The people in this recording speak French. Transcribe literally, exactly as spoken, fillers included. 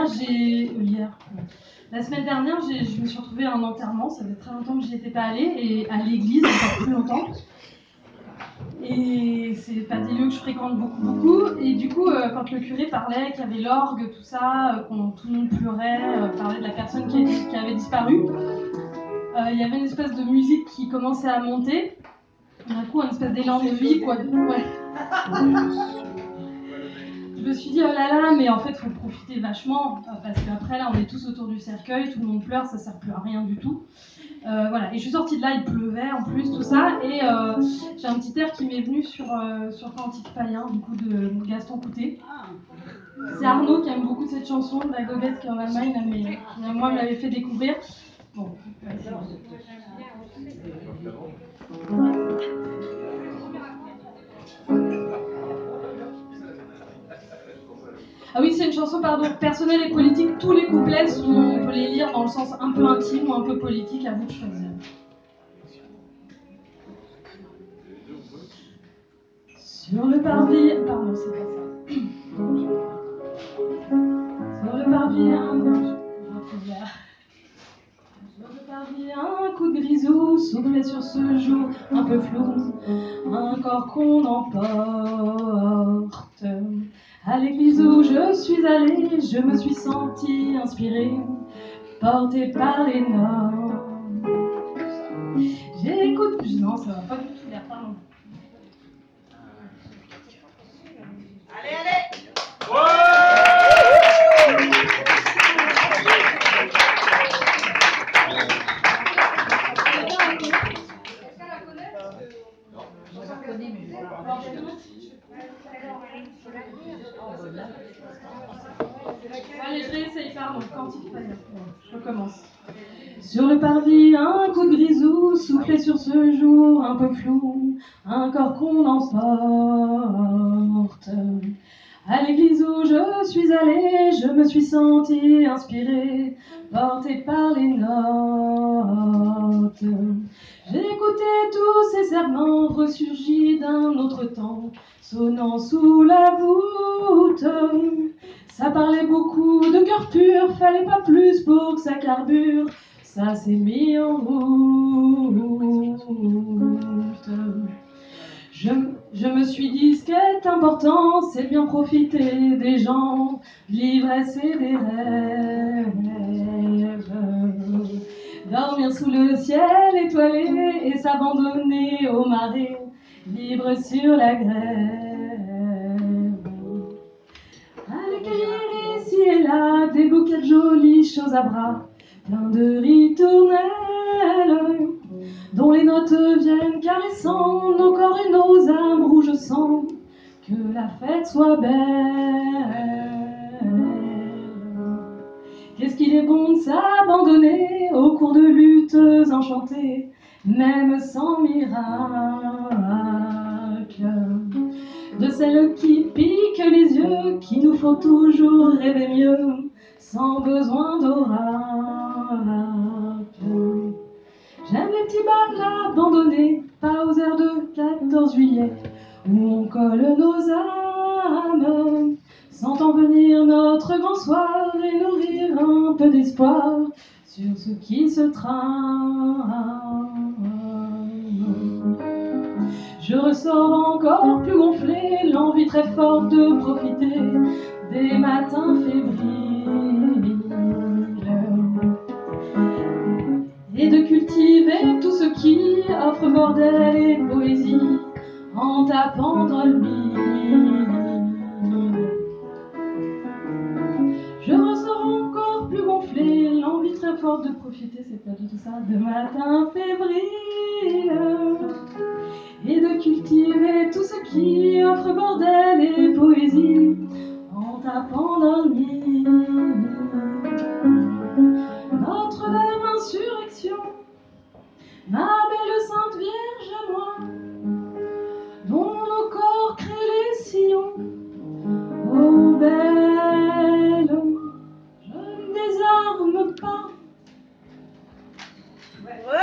j'ai... Hier. La semaine dernière, j'ai... je me suis retrouvée à un enterrement. Ça faisait très longtemps que j'y étais pas allée. Et à l'église, encore plus longtemps. Et c'est pas des lieux que je fréquente beaucoup, beaucoup. Et du coup, euh, quand le curé parlait, qu'il y avait l'orgue, tout ça, euh, quand tout le monde pleurait, euh, parlait de la personne qui, qui avait disparu, euh, il y avait une espèce de musique qui commençait à monter. D'un coup, une espèce d'élan de vie, quoi. Ouais. Je me suis dit, oh là là, mais en fait, il faut profiter vachement, parce qu'après, là, on est tous autour du cercueil, tout le monde pleure, ça sert plus à rien du tout. Euh, voilà. Et je suis sortie de là, il pleuvait en plus, tout ça, et euh, j'ai un petit air qui m'est venu sur, euh, sur Cantique païen, du coup, de Gaston Coutet. C'est Arnaud qui aime beaucoup cette chanson, de la Gobette, qui est en Allemagne, là, mais qui, moi, me l'avait fait découvrir. Bon, c'est bon. Ah oui, c'est une chanson pardon, personnelle et politique. Tous les couplets, sont, on peut les lire dans le sens un peu intime ou un peu politique, à vous de choisir. Sur le parvis... Pardon, c'est pas ça. Sur le parvis... Sur le parvis, un coup de grisou soufflait sur ce jour un peu flou, un corps qu'on emporte. À l'église où je suis allée, je me suis sentie inspirée, portée par les normes. J'écoute... Non, ça va pas du tout l'air, pardon. Allez, allez! Quelqu'un la connaît? Non. Je la connais, mais je ne la Allez, je réessaye, pardon. Cantique païen. Je recommence. Sur le parvis, un coup de grisou soufflait sur ce jour un peu flou, un corps qu'on emporte. À l'église où je suis allée, je me suis sentie inspirée, portée par les notes. J'ai écouté tous ces serments ressurgis d'un autre temps, sonnant sous la voûte. Ça parlait beaucoup de cœur pur, fallait pas plus pour que ça carbure. Ça s'est mis en route. Je, je me suis dit ce qui est important, c'est bien profiter des gens, l'ivresse et des rêves. Dormir sous le ciel étoilé et s'abandonner aux marées, libre sur la grève. Aller cueillir ici et là des bouquets de jolies choses à bras, plein de ritournelles, dont les notes viennent caressant nos corps et nos âmes rouges sang. Que la fête soit belle. Qu'est-ce qu'il est bon de s'abandonner au cours de luttes enchantées, même sans miracle. De celles qui piquent les yeux, qui nous faut toujours rêver mieux, sans besoin d'oracle. J'aime les petits bals abandonnés, pas aux airs de quatorze juillet, où on colle nos âmes, sentant venir notre grand soir et nourrir un peu d'espoir sur ce qui se trame. Je ressors encore plus gonflé, l'envie très forte de profiter des matins fébriles et de cultiver tout ce qui offre bordel et poésie en tapant dans le mille. Je ressors encore plus gonflé, l'envie très forte de profiter, c'est pas du tout ça, de matins fébriles et de cultiver tout ce qui offre bordel et poésie en tapant dans le mille. Notre-Dame insurrection, ma belle Sainte Vierge à moi, dont nos corps créent les sillons, ô belle, je ne désarme pas. Ouais.